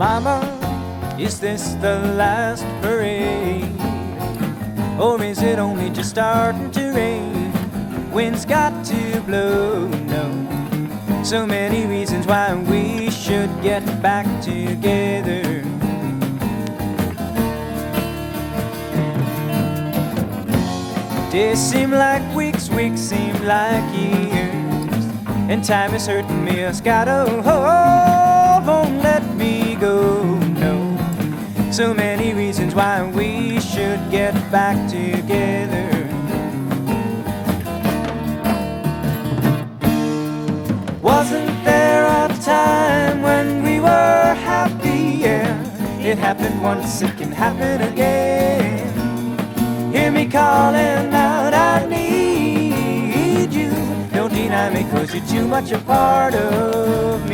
Mama, is this the last parade? Or is it only just starting to rain? Wind's got to blow, no. So many reasons why we should get back together. Days seem like weeks, weeks seem like years, and time is hurting me. I gotta hold, won't let me go, no. So many reasons why we should get back together. Wasn't there a time when we were happy? Yeah, it happened once, it can happen again. Hear me calling out, I need you. Don't deny me, 'cause you're too much a part of me.